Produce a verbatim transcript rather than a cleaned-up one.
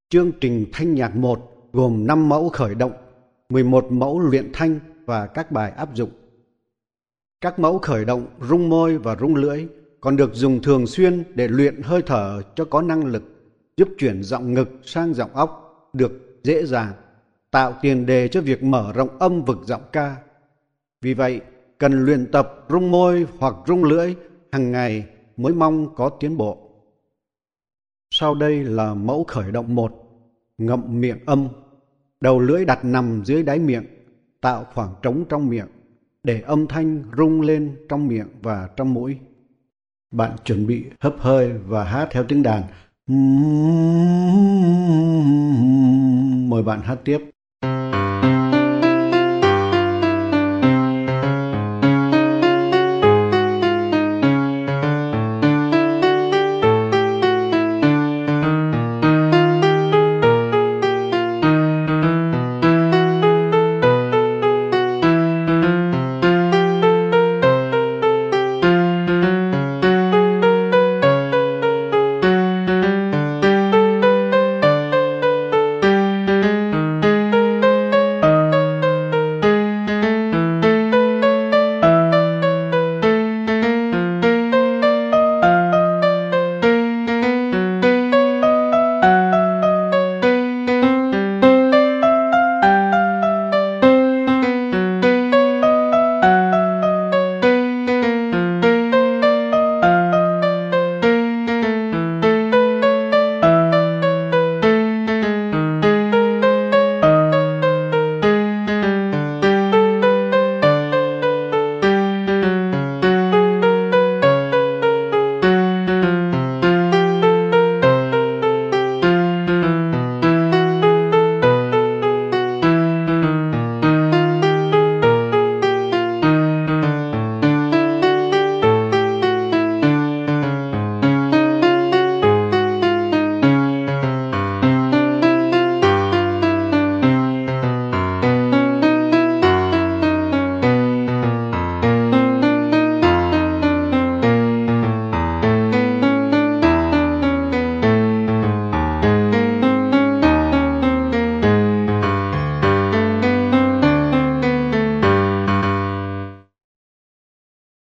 Chương trình thanh nhạc một gồm năm mẫu khởi động, mười một mẫu luyện thanh và các bài áp dụng. Các mẫu khởi động rung môi và rung lưỡi còn được dùng thường xuyên để luyện hơi thở cho có năng lực, giúp chuyển giọng ngực sang giọng óc được dễ dàng, tạo tiền đề cho việc mở rộng âm vực giọng ca. Vì vậy, cần luyện tập rung môi hoặc rung lưỡi hàng ngày mới mong có tiến bộ. Sau đây là mẫu khởi động một, ngậm miệng âm. Đầu lưỡi đặt nằm dưới đáy miệng, tạo khoảng trống trong miệng, để âm thanh rung lên trong miệng và trong mũi. Bạn chuẩn bị hấp hơi và hát theo tiếng đàn. Mời bạn hát tiếp.